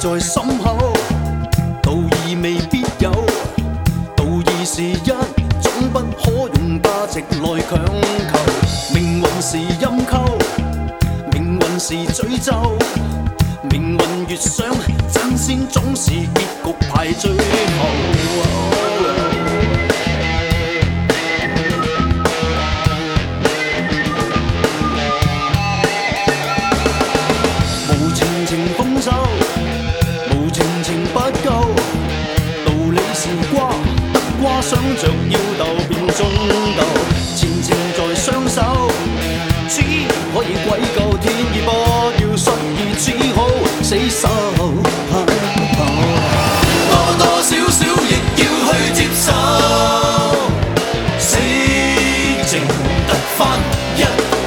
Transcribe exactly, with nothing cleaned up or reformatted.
在心口，道义未必有，道义是一種不可用價值來強求。命運是陰溝，命運是詛咒，命運越想爭先，總是結局排最後。無情情豐收，無情情不夠，道理是瓜，得瓜想着要鬥便中鬥，前程在雙手，只可以歸咎天意，不要失意，只好死守。多多少少亦要去接受，死剩得返一